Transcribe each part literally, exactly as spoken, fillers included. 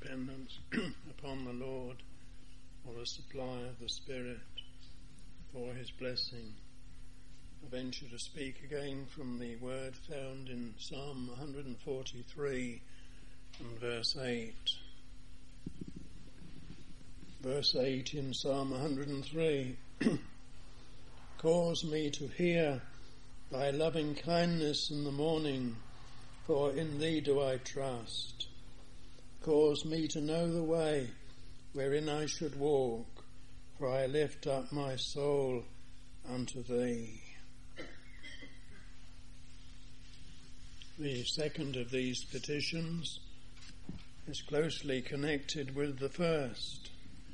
dependence upon the Lord for the supply of the Spirit, for his blessing. I venture to speak again from the word found in Psalm one forty-three and verse eight. Verse eight in Psalm one hundred three. Cause me to hear thy loving kindness in the morning, for in thee do I trust. Cause me to know the way wherein I should walk, for I lift up my soul unto thee. The second of these petitions is closely connected with the first.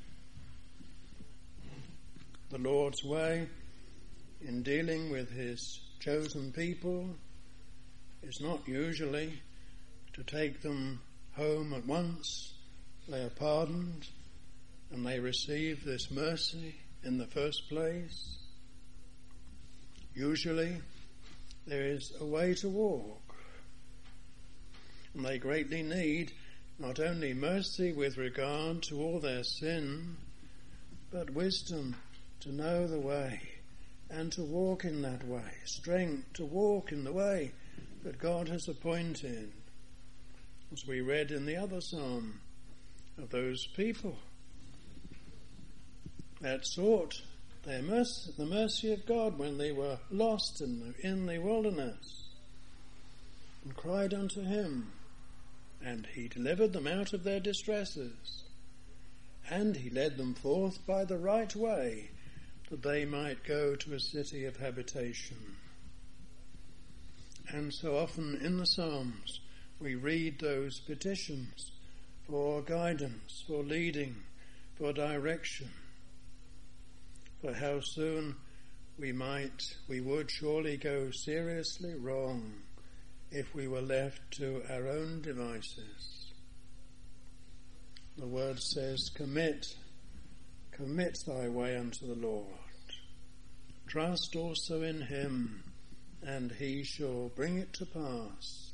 The Lord's way in dealing with his chosen people is not usually to take them home at once. They are pardoned and they receive this mercy in the first place. Usually there is a way to walk, and they greatly need not only mercy with regard to all their sin, but wisdom to know the way and to walk in that way, strength to walk in the way that God has appointed. As we read in the other psalm of those people that sought their mercy, the mercy of God when they were lost in the, in the wilderness, and cried unto him, and he delivered them out of their distresses, and he led them forth by the right way, that they might go to a city of habitation. And so often in the Psalms we read those petitions for guidance, for leading, for direction, for how soon we might, we would surely go seriously wrong if we were left to our own devices. The word says, commit, commit thy way unto the Lord. Trust also in him, and he shall bring it to pass.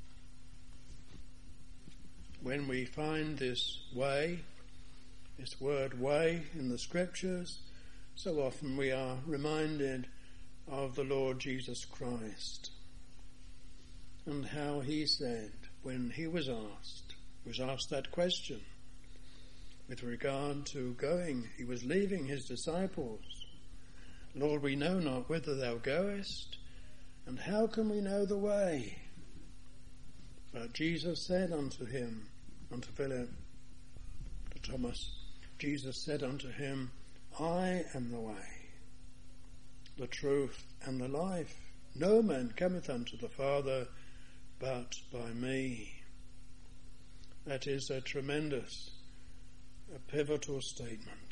When we find this way, this word way in the scriptures, so often we are reminded of the Lord Jesus Christ and how he said when he was asked, was asked that question with regard to going, he was leaving his disciples. Lord, we know not whither thou goest, and how can we know the way? But Jesus said unto him, unto Philip, to Thomas, Jesus said unto him, I am the way, the truth, and the life. No man cometh unto the Father but by me. That is a tremendous, a pivotal statement.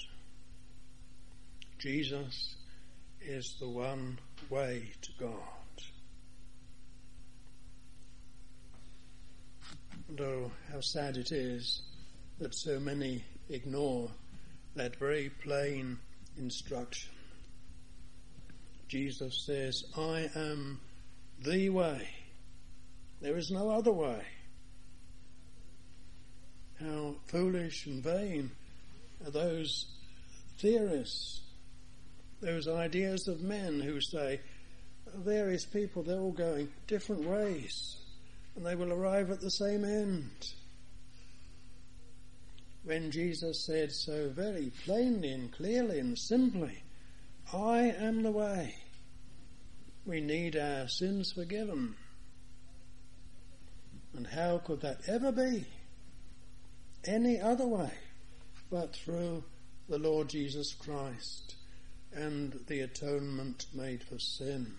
Jesus is the one way to God. And oh, how sad it is that so many ignore that very plain instruction. Jesus says, I am the way. There is no other way. How foolish and vain are those theorists, those ideas of men who say, various people, they're all going different ways, and they will arrive at the same end. When Jesus said so very plainly and clearly and simply, I am the way, we need our sins forgiven. And how could that ever be any other way but through the Lord Jesus Christ and the atonement made for sin?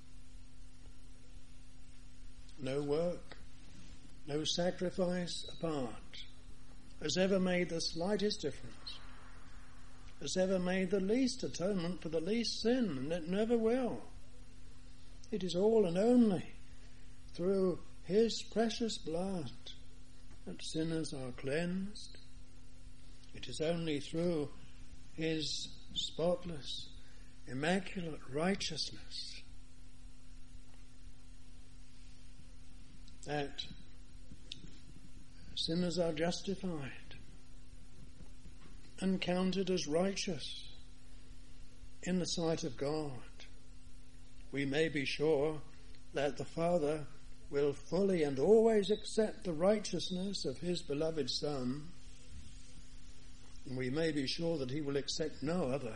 No work, no sacrifice apart has ever made the slightest difference, has ever made the least atonement for the least sin, and it never will. It is all and only through his precious blood that sinners are cleansed. It is only through his spotless, immaculate righteousness that sinners are justified and counted as righteous in the sight of God, we may be sure that the Father will fully and always accept the righteousness of his beloved Son, and we may be sure that he will accept no other.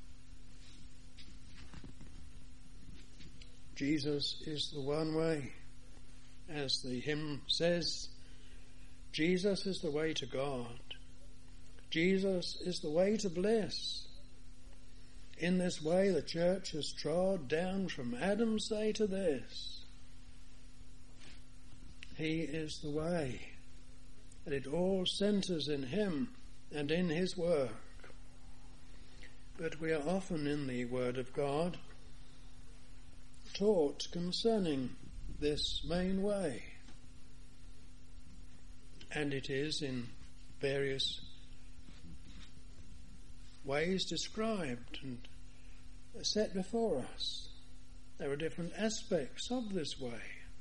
Jesus is the one way. As the hymn says, Jesus is the way to God. Jesus is the way to bliss. In this way the church has trod down from Adam's day to this. He is the way, and it all centres in him and in his work. But we are often in the Word of God taught concerning this main way, and it is in various ways described and set before us. There are different aspects of this way.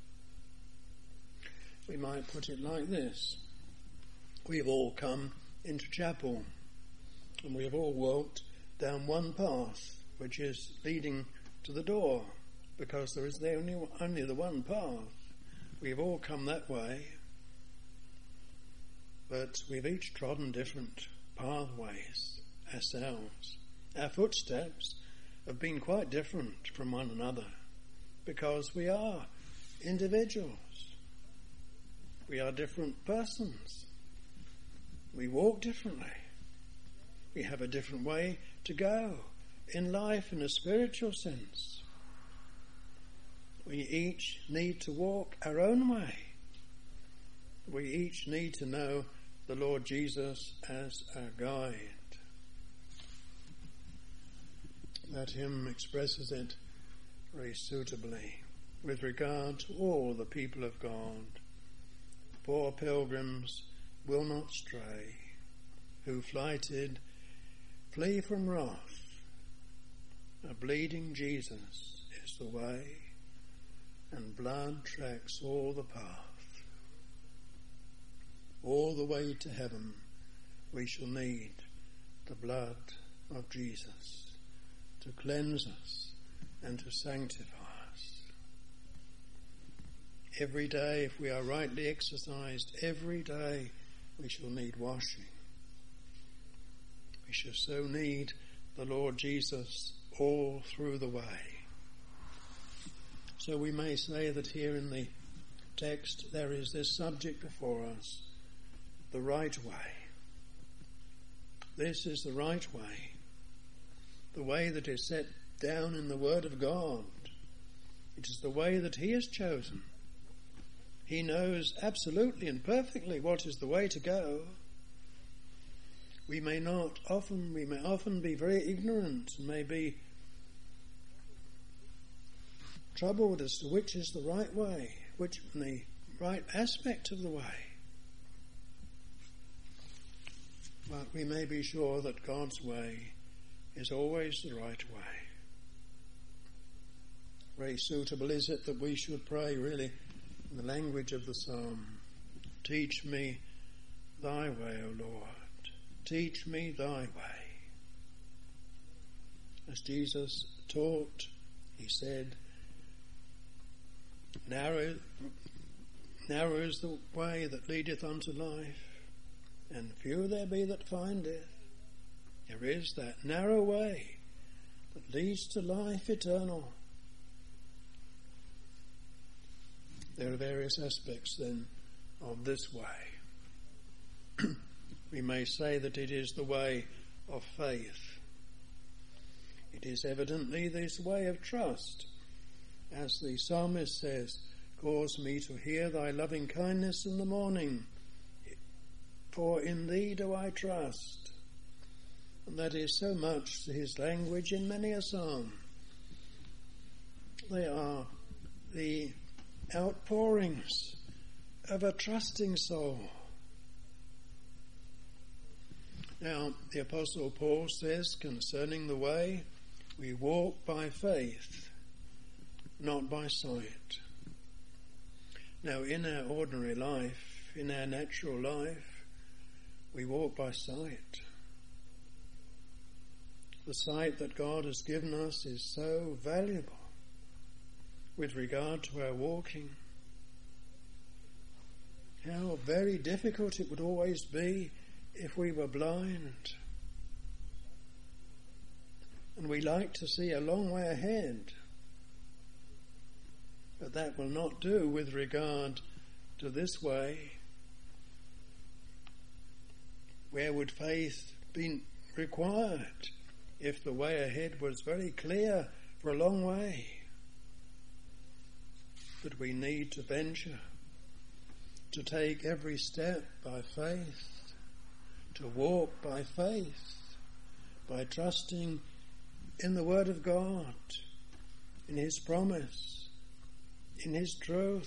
We might put it like this: we've all come into chapel, and we have all walked down one path, which is leading to the door, because there is the only, only the one path. We've all come that way, but we've each trodden different pathways ourselves. Our footsteps have been quite different from one another, because we are individuals. We are different persons. We walk differently. We have a different way to go in life in a spiritual sense. We each need to walk our own way. We each need to know the Lord Jesus as our guide. That hymn expresses it very suitably with regard to all the people of God. Poor pilgrims will not stray, who flighted flee from wrath. A bleeding Jesus is the way, and blood tracks all the path. All the way to heaven we shall need the blood of Jesus to cleanse us and to sanctify us. Every day, if we are rightly exercised, every day we shall need washing. We shall so need the Lord Jesus all through the way. So we may say that here in the text there is this subject before us, the right way. This is the right way, the way that is set down in the Word of God. It is the way that he has chosen. He knows absolutely and perfectly what is the way to go. We may not often, we may often be very ignorant and may be troubled as to which is the right way, which the right aspect of the way. But we may be sure that God's way is always the right way. Very suitable is it that we should pray really in the language of the psalm. Teach me thy way, O Lord. Teach me thy way. As Jesus taught, he said, Narrow, narrow is the way that leadeth unto life, and few there be that find it. There is that narrow way that leads to life eternal. There are various aspects then of this way. We may say that it is the way of faith. It is evidently this way of trust. As the psalmist says, cause me to hear thy loving kindness in the morning, for in thee do I trust. And that is so much his language in many a psalm. They are the outpourings of a trusting soul. Now, the Apostle Paul says concerning the way, we walk by faith, not by sight. Now, in our ordinary life, in our natural life, we walk by sight. The sight that God has given us is so valuable with regard to our walking. How very difficult it would always be if we were blind. And we like to see a long way ahead. But that will not do with regard to this way. Where would faith be required if the way ahead was very clear for a long way? But we need to venture, to take every step by faith, to walk by faith, by trusting in the Word of God, in His promise, in His truth.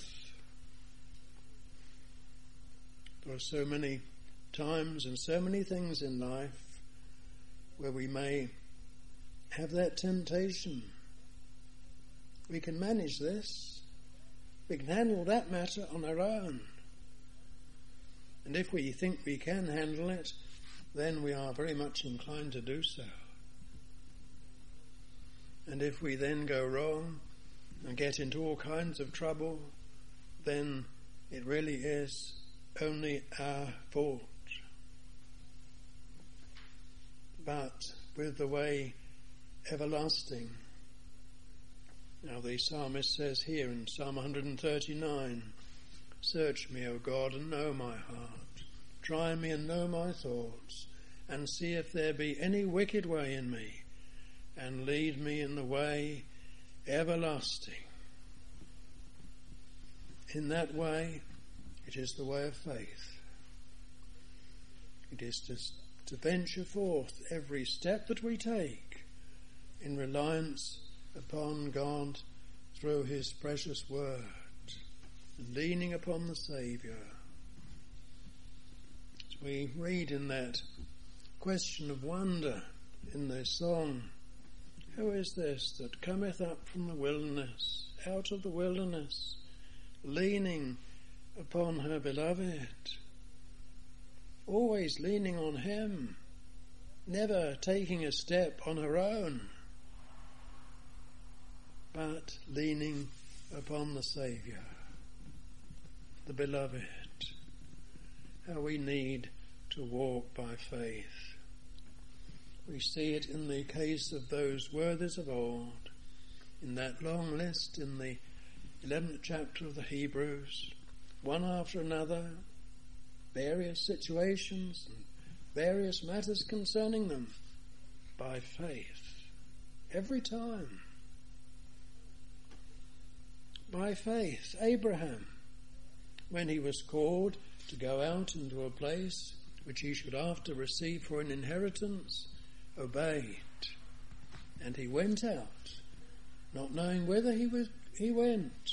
There are so many times and so many things in life where we may have that temptation. We can manage this. We can handle that matter on our own. And if we think we can handle it, then we are very much inclined to do so. And if we then go wrong and get into all kinds of trouble, then it really is only our fault. But with the way everlasting, now the psalmist says here in Psalm one thirty-nine, "Search me, O God, and know my heart. Try me and know my thoughts, and see if there be any wicked way in me, and lead me in the way everlasting." In that way, it is the way of faith. It is to, to venture forth every step that we take in reliance upon God through His precious word, and leaning upon the Saviour. As we read in that question of wonder in the song, "Who is this that cometh up from the wilderness, out of the wilderness, leaning upon her beloved?" Always leaning on Him, never taking a step on her own, but leaning upon the Saviour, the beloved. How we need to walk by faith. We see it in the case of those worthies of old, in that long list in the eleventh chapter of the Hebrews, one after another, various situations and various matters concerning them, by faith, every time. By faith, Abraham, when he was called to go out into a place which he should after receive for an inheritance, obeyed, and he went out, not knowing whither he was, he went.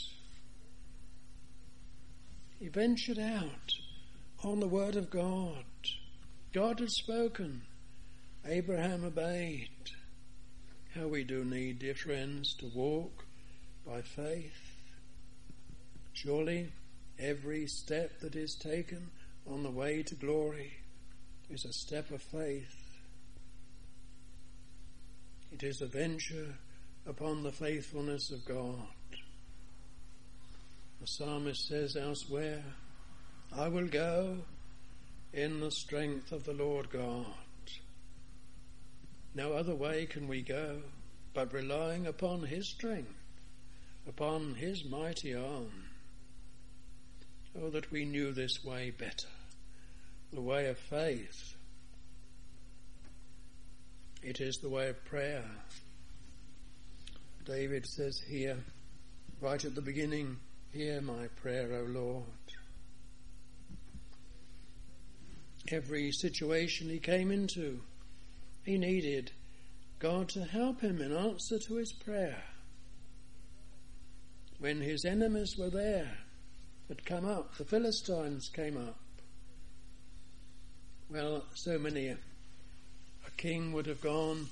He ventured out on the word of God. God had spoken. Abraham obeyed. How we do need, dear friends, to walk by faith. Surely every step that is taken on the way to glory is a step of faith. It is a venture upon the faithfulness of God. The psalmist says elsewhere, "I will go in the strength of the Lord God." No other way can we go but relying upon His strength, upon His mighty arm. Oh, that we knew this way better, the way of faith. It is the way of prayer. David says here, right at the beginning, "Hear my prayer, O Lord." Every situation he came into, he needed God to help him in answer to his prayer. When his enemies were there, had come up, the Philistines came up. Well, so many a, a king would have gone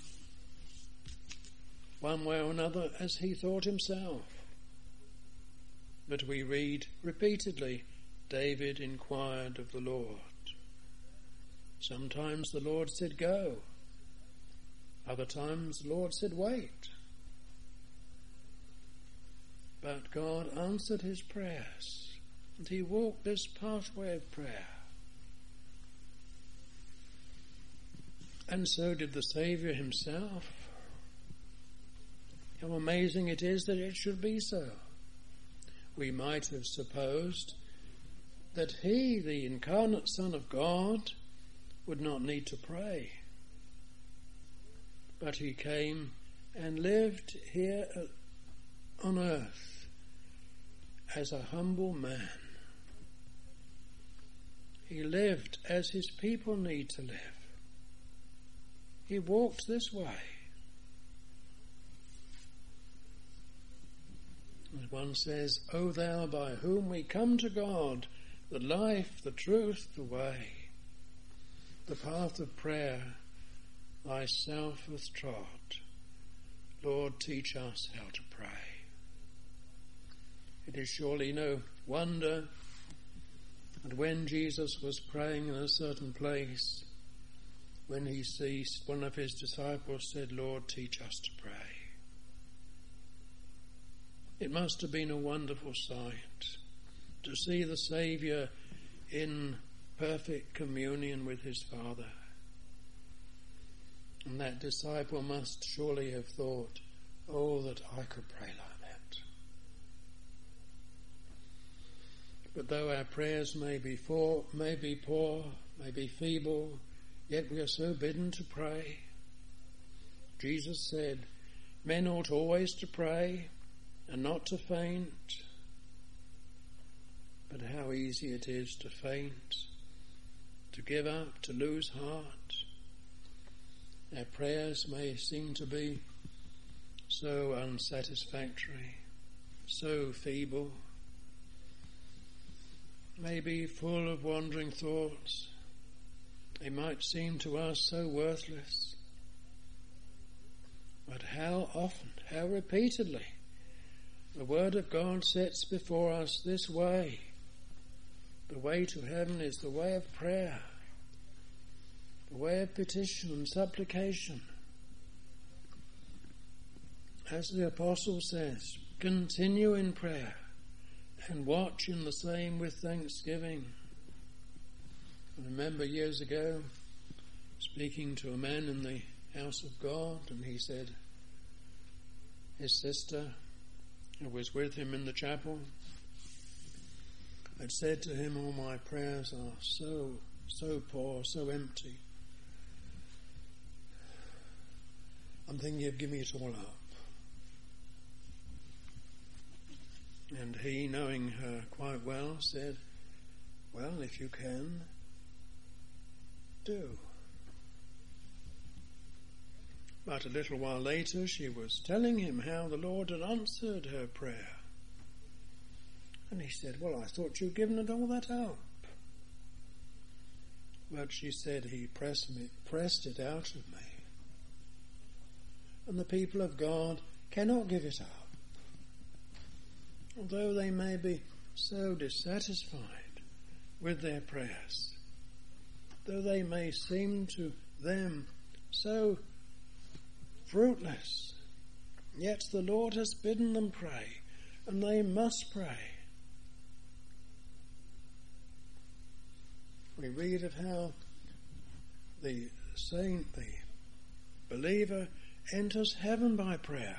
one way or another as he thought himself. But we read repeatedly, David inquired of the Lord. Sometimes the Lord said, go. Other times the Lord said, wait. But God answered his prayers, and he walked this pathway of prayer. And so did the Saviour himself. How amazing it is that it should be so. We might have supposed that he, the incarnate Son of God, would not need to pray. But he came and lived here on earth as a humble man. He lived as his people need to live. He walked this way. As one says, O thou by whom we come to God, the life, the truth, the way, the path of prayer, thyself hath trod. Lord, teach us how to pray. It is surely no wonder that when Jesus was praying in a certain place, when he ceased, one of his disciples said, Lord, teach us to pray. It must have been a wonderful sight to see the Saviour in perfect communion with his Father. And that disciple must surely have thought, oh, that I could pray like that. But though our prayers may be, for, may be poor, may be feeble, yet we are so bidden to pray. Jesus said, men ought always to pray and not to faint. But how easy it is to faint, to give up, to lose heart. Our prayers may seem to be so unsatisfactory, so feeble, maybe full of wandering thoughts. They might seem to us so worthless. But how often, how repeatedly, the Word of God sets before us this way. The way to heaven is the way of prayer, the way of petition and supplication. As the Apostle says, continue in prayer and watch in the same with thanksgiving. I remember years ago speaking to a man in the house of God, and he said his sister, who was with him in the chapel, had said to him, all my prayers are so, so poor, so empty. I'm thinking of giving it all up. And he, knowing her quite well, said, well, if you can, do. But a little while later she was telling him how the Lord had answered her prayer. And he said, well, I thought you'd given it all that up. But she said, he pressed me, pressed it out of me. And the people of God cannot give it up. Although they may be so dissatisfied with their prayers, though they may seem to them so fruitless, yet the Lord has bidden them pray, and they must pray. We read of how the saint, the believer, enters heaven by prayer.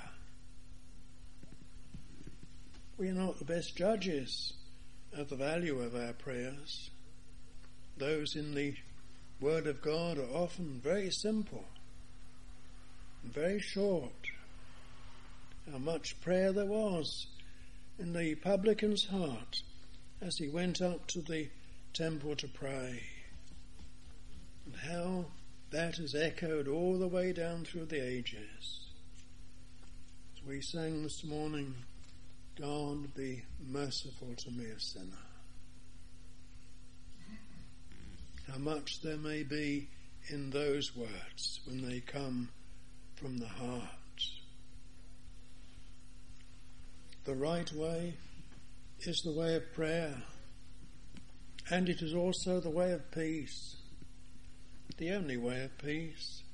We are not the best judges of the value of our prayers. Those in the Word of God are often very simple, very short. How much prayer there was in the publican's heart as he went up to the temple to pray, and how that has echoed all the way down through the ages. As we sang this morning, God be merciful to me, a sinner. How much there may be in those words when they come from the heart. The right way is the way of prayer. And it is also the way of peace, the only way of peace.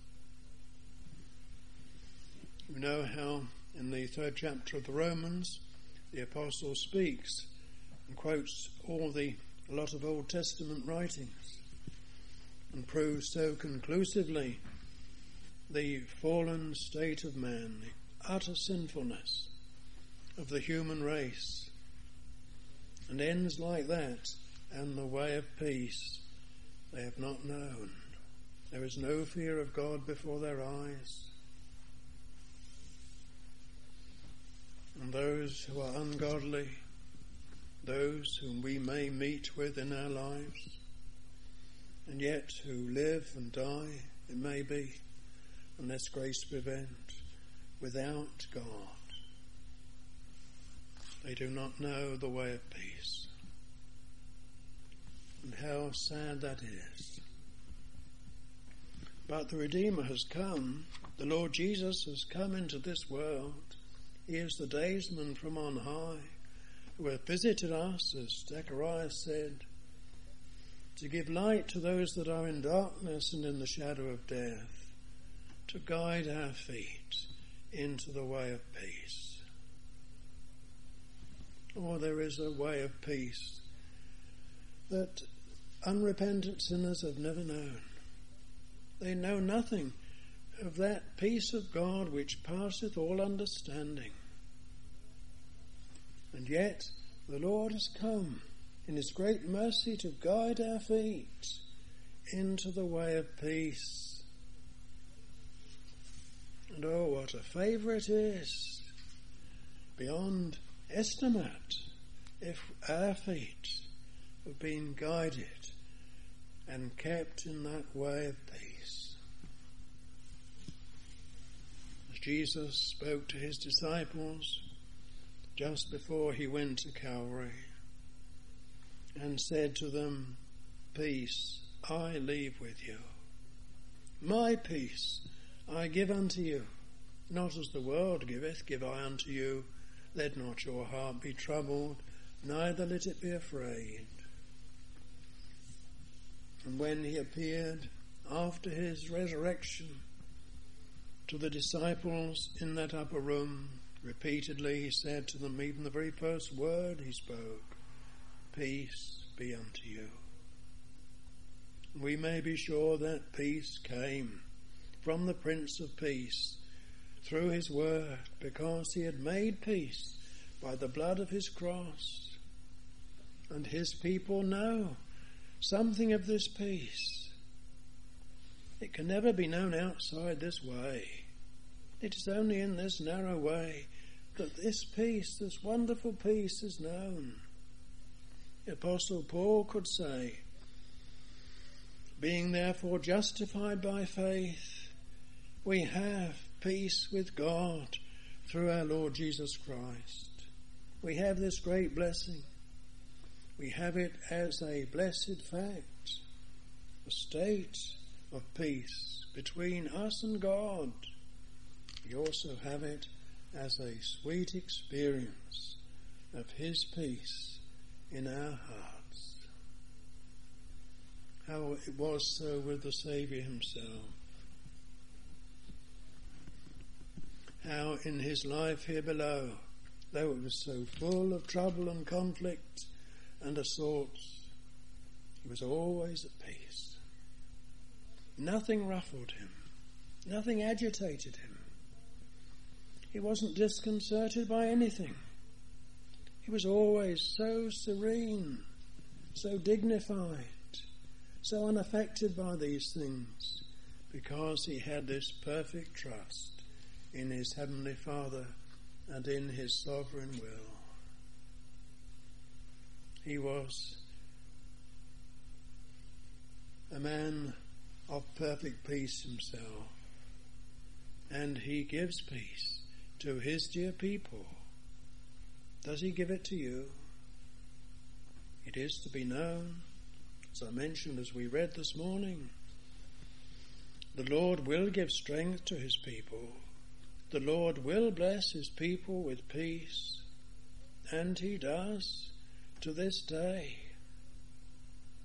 We know how in the third chapter of the Romans, the apostle speaks and quotes all the a lot of Old Testament writings and proves so conclusively the fallen state of man, the utter sinfulness of the human race, and ends like that. And the way of peace they have not known. There is no fear of God before their eyes. And those who are ungodly, those whom we may meet with in our lives, and yet who live and die, it may be, unless grace prevent, without God, they do not know the way of peace. And how sad that is. But the Redeemer has come. The Lord Jesus has come into this world. He is the daysman from on high, who hath visited us, as Zechariah said, to give light to those that are in darkness and in the shadow of death, to guide our feet into the way of peace. Oh, there is a way of peace that unrepentant sinners have never known. They know nothing of that peace of God which passeth all understanding. And yet the Lord has come in his great mercy to guide our feet into the way of peace. And oh, what a favour it is, beyond estimate, if our feet have been guided and kept in that way of peace. As Jesus spoke to his disciples just before he went to Calvary and said to them, "Peace I leave with you. My peace I give unto you. Not as the world giveth, give I unto you. Let not your heart be troubled, neither let it be afraid." And when he appeared after his resurrection to the disciples in that upper room, repeatedly he said to them, even the very first word he spoke, "Peace be unto you." We may be sure that peace came from the Prince of Peace through his word, because he had made peace by the blood of his cross. And his people know something of this peace. It can never be known outside this way. It is only in this narrow way that this peace, this wonderful peace, is known. The Apostle Paul could say, "Being therefore justified by faith, we have peace with God through our Lord Jesus Christ." We have this great blessing. We have it as a blessed fact, a state of peace between us and God. We also have it as a sweet experience of his peace in our hearts. How it was so with the Saviour himself. How in his life here below, though it was so full of trouble and conflict and assaults, he was always at peace. Nothing ruffled him. Nothing agitated him. He wasn't disconcerted by anything. He was always so serene, so dignified, so unaffected by these things, because he had this perfect trust in his Heavenly Father and in his sovereign will. He was a man of perfect peace himself, and he gives peace to his dear people. Does he give it to you? It is to be known, as I mentioned as we read this morning, the Lord will give strength to his people. The Lord will bless his people with peace, and he does to this day.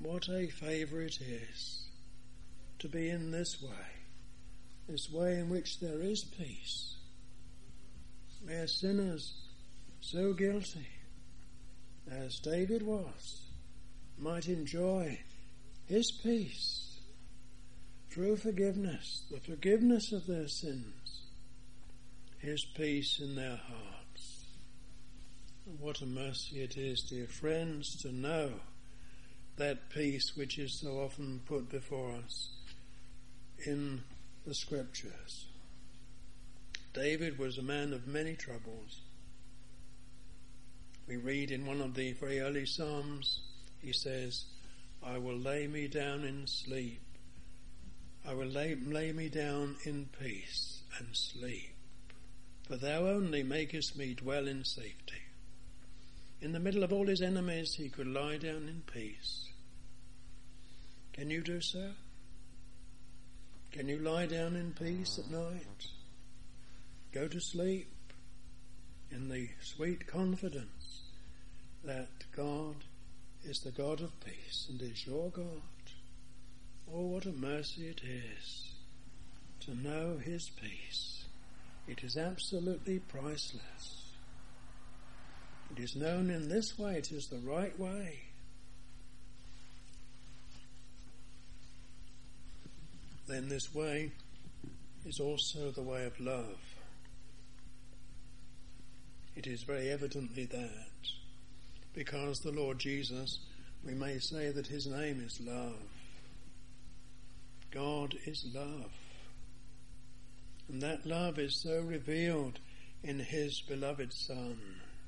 what a favour it is to be in this way, this way in which there is peace, where sinners so guilty as David was might enjoy his peace through forgiveness, the forgiveness of their sins, his peace in their hearts. What a mercy it is, dear friends, to know that peace which is so often put before us in the Scriptures. David was a man of many troubles. We read in one of the very early Psalms, he says, I will lay me down in sleep. I will lay, lay me down in peace and sleep. For thou only makest me dwell in safety. In the middle of all his enemies, he could lie down in peace. Can you do so? Can you lie down in peace at night? Go to sleep in the sweet confidence that God is the God of peace and is your God. Oh, what a mercy it is to know his peace. It is absolutely priceless. It is known in this way. It is the right way. Then this way is also the way of love. It is very evidently that, because the Lord Jesus, we may say that his name is love. God is love. And that love is so revealed in his beloved Son.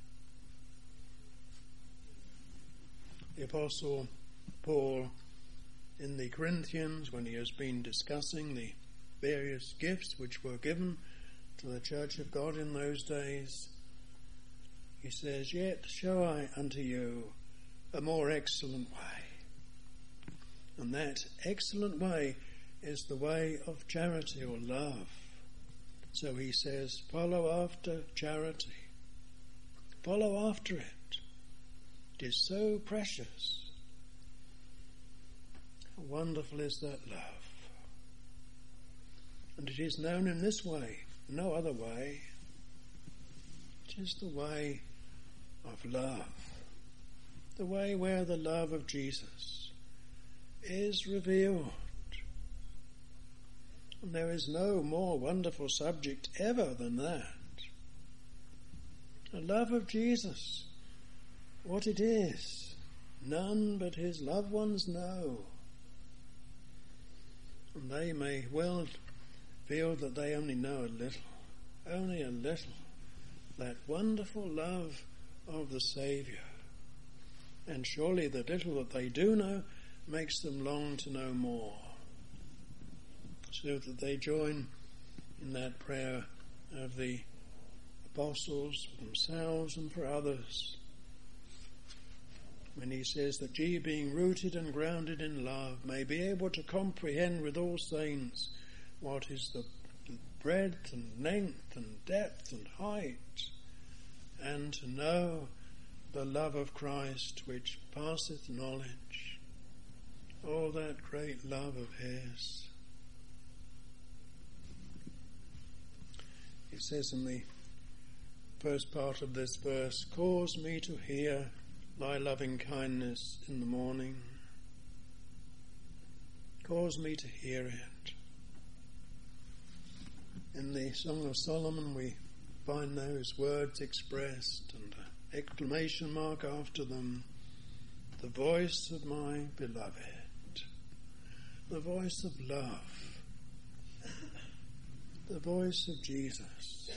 The Apostle Paul, in the Corinthians, when he has been discussing the various gifts which were given to the church of God in those days, he says, Yet show I unto you a more excellent way. And that excellent way is the way of charity or love. So he says, follow after charity. Follow after it. It is so precious. How wonderful is that love. And it is known in this way, no other way. It is the way of love. The way where the love of Jesus is revealed. And there is no more wonderful subject ever than that. The love of Jesus. What it is, none but his loved ones know. And they may well feel that they only know a little, only a little, that wonderful love of the Saviour. And surely the little that they do know makes them long to know more, so that they join in that prayer of the apostles for themselves and for others, when he says that ye, being rooted and grounded in love, may be able to comprehend with all saints what is the breadth and length and depth and height, and to know the love of Christ which passeth knowledge. Oh, that great love of his. It says in the first part of this verse, cause me to hear thy loving kindness in the morning. Cause me to hear it. In the Song of Solomon we find those words expressed and an exclamation mark after them. The voice of my beloved. The voice of love. The voice of Jesus.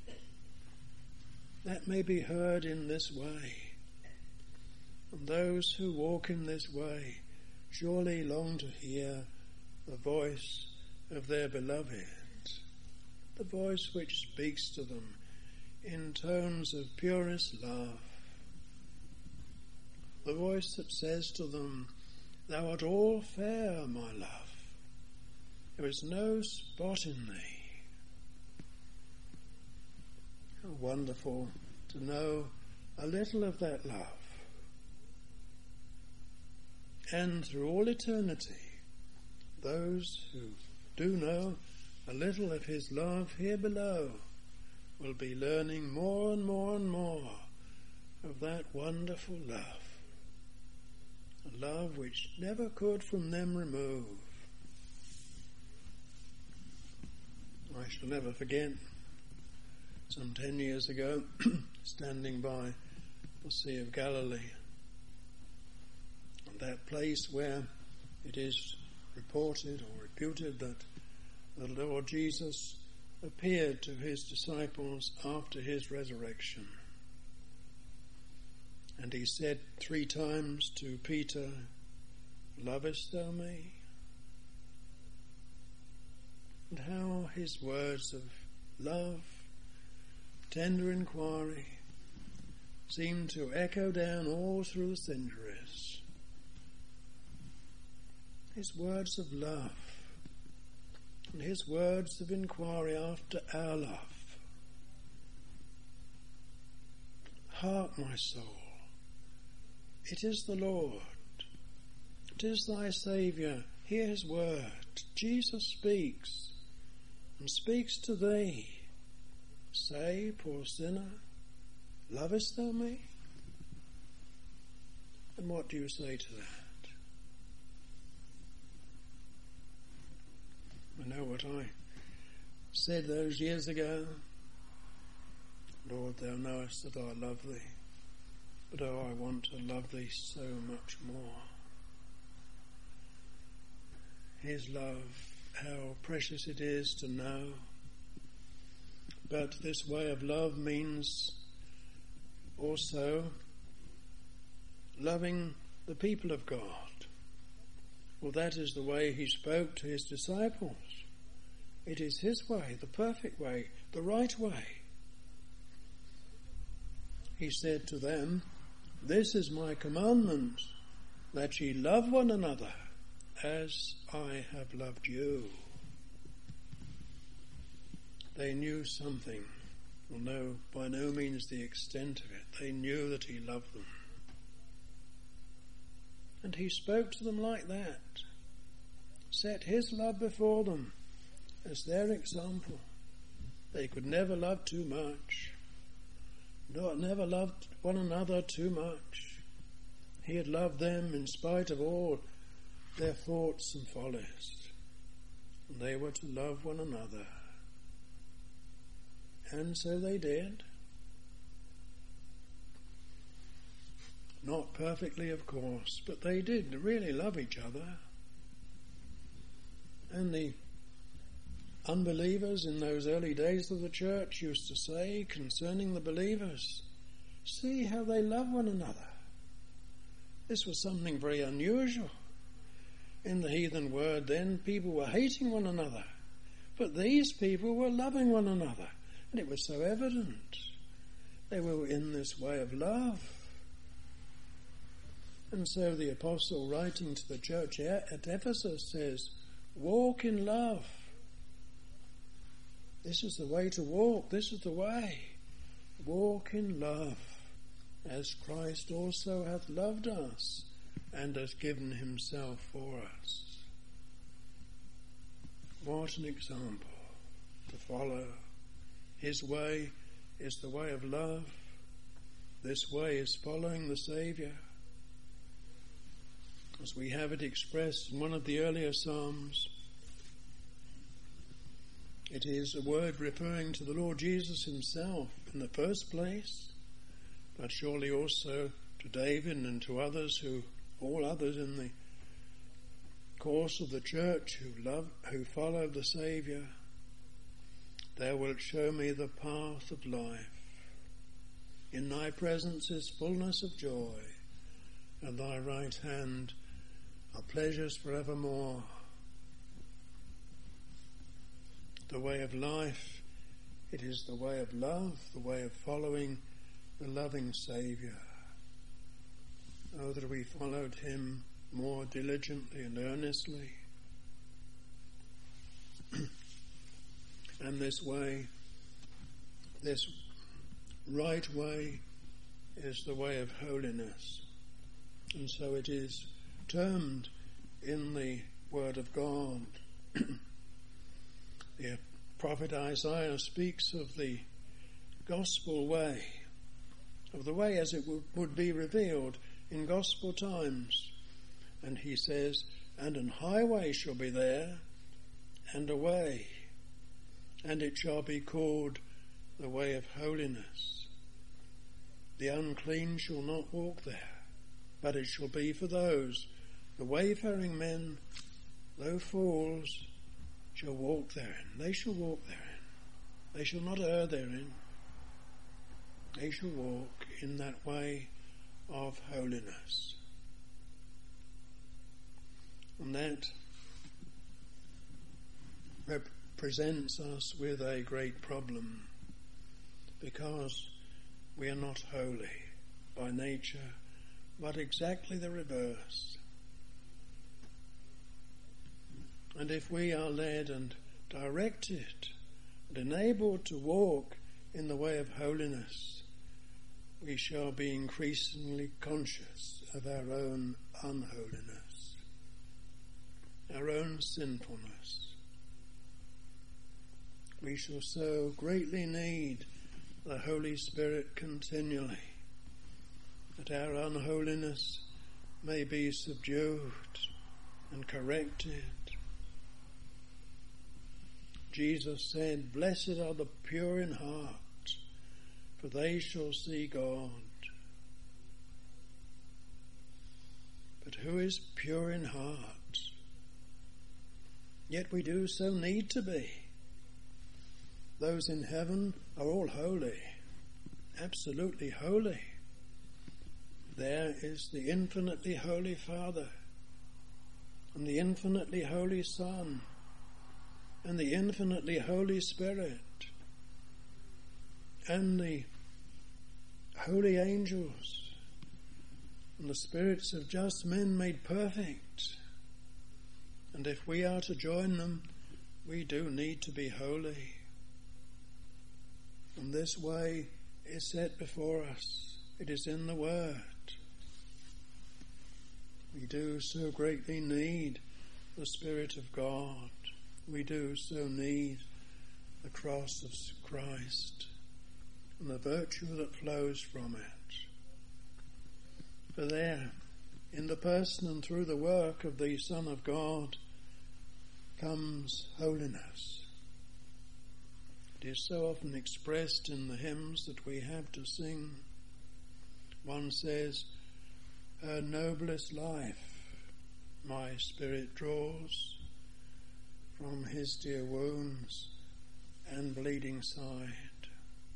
That may be heard in this way. And those who walk in this way surely long to hear the voice of their beloved, the voice which speaks to them in tones of purest love, the voice that says to them, thou art all fair, my love, there is no spot in thee. How wonderful to know a little of that love. and through all eternity, those who do know a little of his love here below will be learning more and more and more of that wonderful love, a love which never could from them remove. I shall never forget, some ten years ago, standing by the Sea of Galilee, that place where it is reported or reputed that the Lord Jesus appeared to his disciples after his resurrection. And he said three times to Peter, "Lovest thou me?" And how his words of love, tender inquiry, seem to echo down all through the centuries. His words of love and his words of inquiry after our love. Hark, my soul, it is the Lord, it is thy Saviour, hear his word. Jesus speaks, and speaks to thee. Say, poor sinner, lovest thou me? And what do you say to that? I know what I said those years ago. Lord, thou knowest that I love thee, but oh, I want to love thee so much more. His love, how precious it is to know. But this way of love means also loving the people of God. Well, that is the way he spoke to his disciples. It is his way, the perfect way, the right way. He said to them, "This is my commandment, that ye love one another as I have loved you." They knew something, well, no, by no means the extent of it. They knew that he loved them. And he spoke to them like that, set his love before them as their example. They could never love too much, not never loved one another too much. He had loved them in spite of all their faults and follies, and they were to love one another. And so they did. Not perfectly, of course, but they did really love each other. And the unbelievers in those early days of the church used to say concerning the believers, "See how they love one another." This was something very unusual. In the heathen world then, people were hating one another, but these people were loving one another, and it was so evident. They were in this way of love. And so the apostle, writing to the church at Ephesus, says, "Walk in love." This is the way to walk. This is the way. Walk in love, as Christ also hath loved us and has given himself for us. What an example to follow. His way is the way of love. This way is following the Saviour. As we have it expressed in one of the earlier Psalms, it is a word referring to the Lord Jesus himself in the first place, but surely also to David and to others who, all others in the course of the church who love, who follow the Saviour. Thou wilt show me the path of life. In thy presence is fullness of joy, and thy right hand are pleasures forevermore. The way of life, it is the way of love, the way of following the loving Saviour. Oh, that we followed him more diligently and earnestly. And this way, this right way, is the way of holiness. And so it is termed in the Word of God. The prophet Isaiah speaks of the gospel way, of the way as it would be revealed in gospel times. And he says, "And an highway shall be there, and a way, and it shall be called the way of holiness. The unclean shall not walk there, but it shall be for those, the wayfaring men, though fools, shall walk therein." They shall walk therein. They shall not err therein. They shall walk in that way of holiness. And that presents us with a great problem, because we are not holy by nature, but exactly the reverse. And if we are led and directed and enabled to walk in the way of holiness, we shall be increasingly conscious of our own unholiness, our own sinfulness. We shall so greatly need the Holy Spirit continually, that our unholiness may be subdued and corrected. Jesus said, "Blessed are the pure in heart, for they shall see God." But who is pure in heart? Yet we do so need to be. Those in heaven are all holy, absolutely holy. There is the infinitely holy Father, and the infinitely holy Son, and the infinitely Holy Spirit, and the holy angels, and the spirits of just men made perfect. And if we are to join them, we do need to be holy. And this way is set before us. It is in the Word. We do so greatly need the Spirit of God. We do so need the cross of Christ and the virtue that flows from it. For there, in the person and through the work of the Son of God, comes holiness. It is so often expressed in the hymns that we have to sing. One says, "Her noblest life my spirit draws from his dear wounds and bleeding side."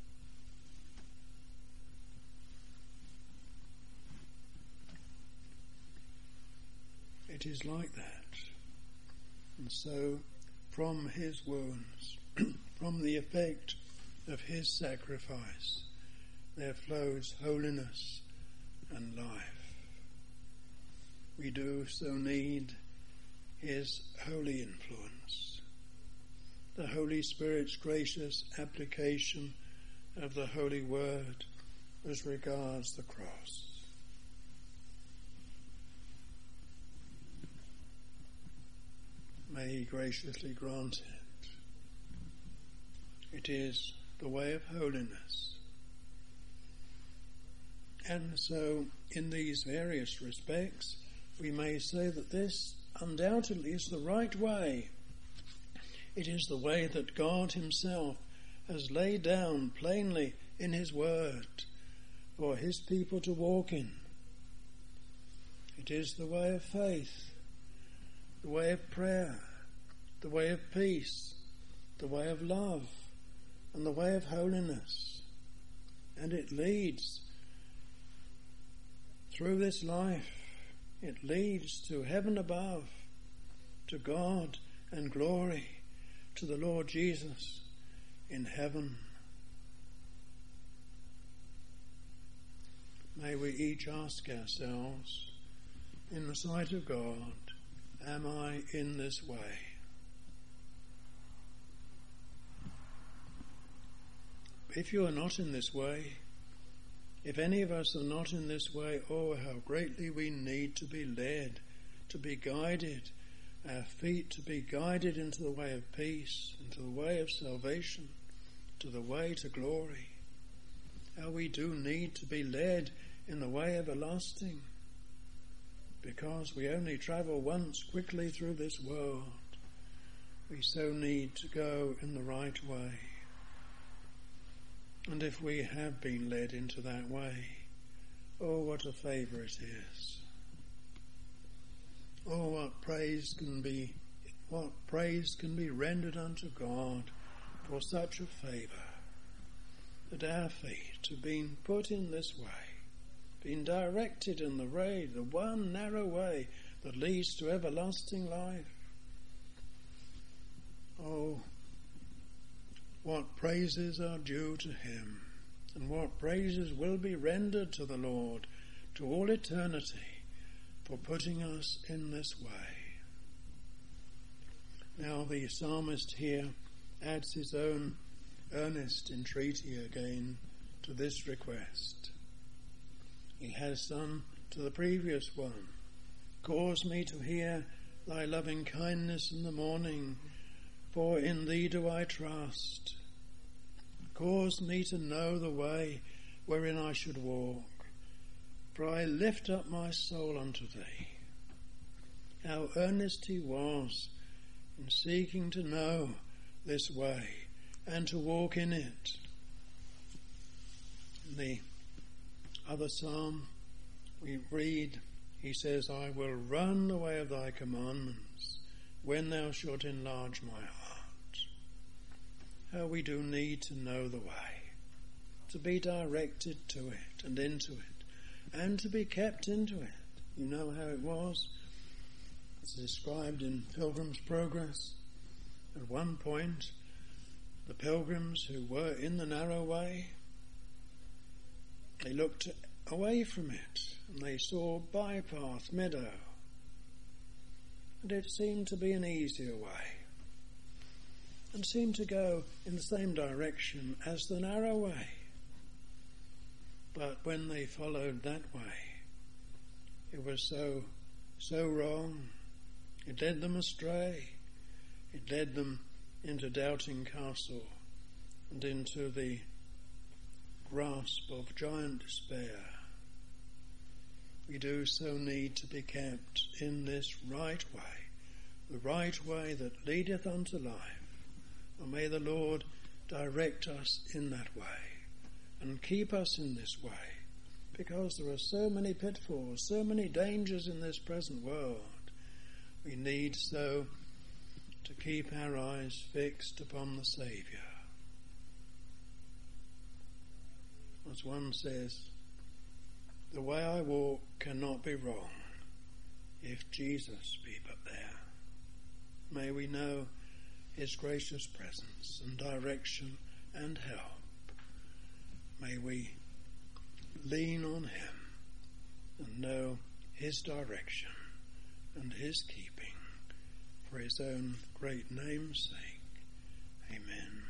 It is like that. And so, from his wounds, from the effect of his sacrifice, there flows holiness and life. We do so need his holy influence, the Holy Spirit's gracious application of the Holy Word as regards the cross. May he graciously grant it. It is the way of holiness. And so, in these various respects, we may say that this undoubtedly is the right way. It is the way that God himself has laid down plainly in his word for his people to walk in. It is the way of faith, the way of prayer, the way of peace, the way of love, and the way of holiness. And it leads through this life. It leads to heaven above, to God and glory, to the Lord Jesus in heaven. May we each ask ourselves, in the sight of God, am I in this way? If you are not in this way, if any of us are not in this way, oh, how greatly we need to be led to be guided, our feet to be guided into the way of peace, into the way of salvation, to the way to glory. How we do need to be led in the way everlasting, because we only travel once quickly through this world. We so need to go in the right way. And if we have been led into that way, oh, what a favour it is. Oh, what praise can be, what praise can be rendered unto God for such a favour, that our feet have been put in this way, been directed in the way, the one narrow way that leads to everlasting life. Oh, what praises are due to him, and what praises will be rendered to the Lord to all eternity for putting us in this way. Now the psalmist here adds his own earnest entreaty again to this request. He has done to the previous one. Cause me to hear thy loving kindness in the morning, for in thee do I trust. Cause me to know the way wherein I should walk, for I lift up my soul unto thee. How earnest he was in seeking to know this way and to walk in it. In the other psalm we read, he says, I will run the way of thy commandments when thou shalt enlarge my heart. How we do need to know the way, to be directed to it and into it, and to be kept into it. You know how it was. It's described in Pilgrim's Progress. At one point, the pilgrims who were in the narrow way, they looked away from it and they saw bypath meadow, and it seemed to be an easier way and seemed to go in the same direction as the narrow way. But when they followed that way, it was so, so wrong. It led them astray. It led them into Doubting Castle and into the grasp of giant despair. We do so need to be kept in this right way, the right way that leadeth unto life. And may the Lord direct us in that way and keep us in this way, because there are so many pitfalls, so many dangers in this present world. We need so to keep our eyes fixed upon the Saviour. As one says, the way I walk cannot be wrong if Jesus be but there. May we know his gracious presence and direction and help. May we lean on him and know his direction and his keeping for his own great name's sake. Amen.